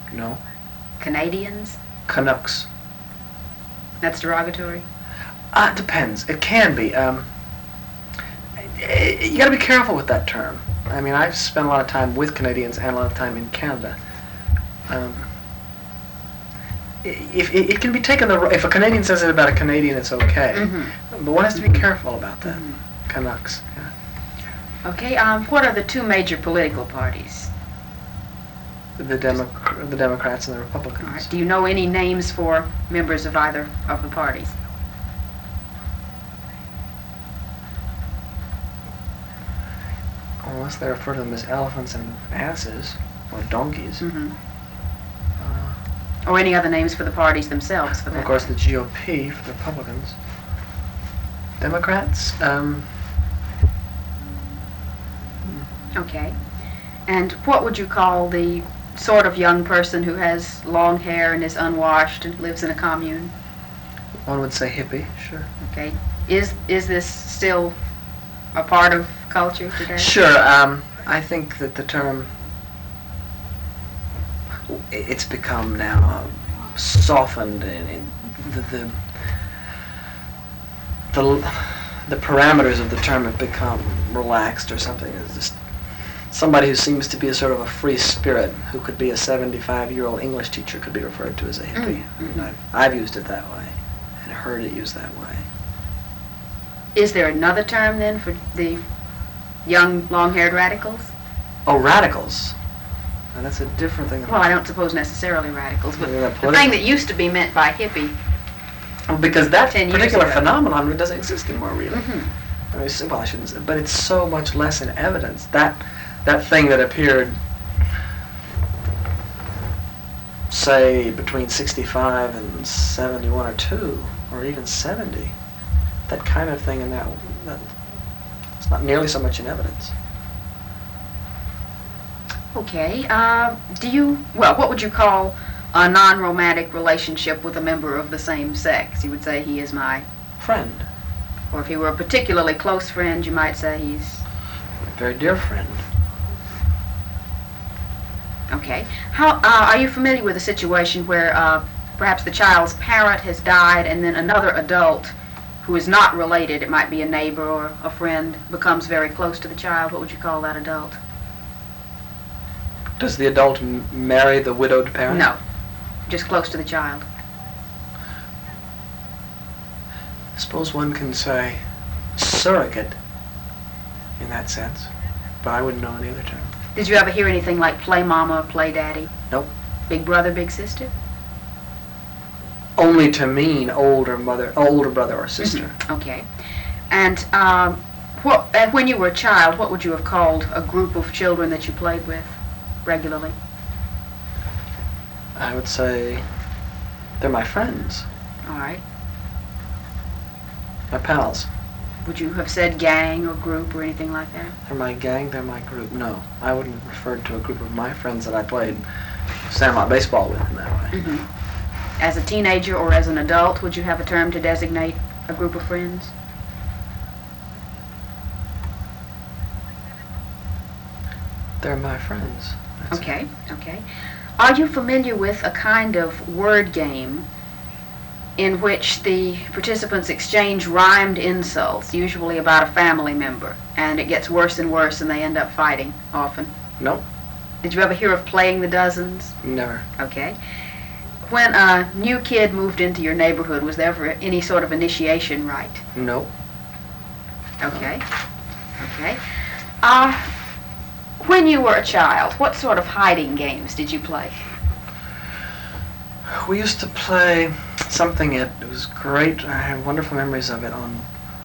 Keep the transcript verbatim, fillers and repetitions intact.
No. Canadians? Canucks. That's derogatory? Uh, it depends. It can be. Um, you got to be careful with that term. I mean, I've spent a lot of time with Canadians and a lot of time in Canada. Um, if it, it can be taken the if a Canadian says it about a Canadian, it's okay. Mm-hmm. But one has to be careful about that. Mm-hmm. Canucks. Yeah. Okay. Um, what are the two major political parties? The Demo- the Democrats and the Republicans. All right. Do you know any names for members of either of the parties? Unless they refer to them as elephants and asses or donkeys. Mm-hmm. Uh, or any other names for the parties themselves, for that. Of course, the G O P for the Republicans. Democrats. Um, Okay. And what would you call the sort of young person who has long hair and is unwashed and lives in a commune? One would say hippie, sure. Okay. Is is this still a part of culture today? Sure. Um, I think that the term, it's become now softened, and, and the, the the the parameters of the term have become relaxed or something. It's just somebody who seems to be a sort of a free spirit, who could be a seventy-five-year-old English teacher, could be referred to as a hippie. Mm-hmm. I mean, I've, I've used it that way and heard it used that way. Is there another term then for the young, long-haired radicals? Oh, radicals. Now, that's a different thing. Well, I don't suppose necessarily radicals, but Yeah, the political. thing that used to be meant by hippie. Well, because that ten years particular ago. phenomenon doesn't exist anymore, really. Mm-hmm. I mean, it's- well, I shouldn't say, but it's so much less in evidence. That that thing that appeared, say, between sixty-five and seventy-one or two, or even seventy, that kind of thing in that, that it's not nearly so much in evidence. Okay. Uh, do you, well, what would you call a non-romantic relationship with a member of the same sex? You would say he is my, Friend, or if he were a particularly close friend, you might say he's, a very dear friend. okay. How, uh, are you familiar with a situation where uh, perhaps the child's parent has died and then another adult who is not related, it might be a neighbor or a friend, becomes very close to the child? What would you call that adult? Does the adult m- marry the widowed parent? No, just close to the child. I suppose one can say surrogate in that sense, but I wouldn't know any other term. Did you ever hear anything like play mama or play daddy? Nope. Big brother, big sister? Only to mean older mother, older brother or sister. Mhm. Okay. And um, what, and when you were a child, what would you have called a group of children that you played with regularly? I would say they're my friends, All right. my pals. Would you have said gang or group or anything like that? They're my gang, they're my group. No, I wouldn't have referred to a group of my friends that I played sandlot baseball with in that way. Mm-hmm. As a teenager or as an adult, would you have a term to designate a group of friends? They're my friends. That's Okay, okay. Are you familiar with a kind of word game in which the participants exchange rhymed insults, usually about a family member, and it gets worse and worse and they end up fighting often? it. Nope, Did you ever hear of playing the dozens? never. Okay. When a new kid moved into your neighborhood, was there ever any sort of initiation rite? Nope. Okay. Okay. Uh, when you were a child, what sort of hiding games did you play? We used to play something, it, it was great, I have wonderful memories of it, on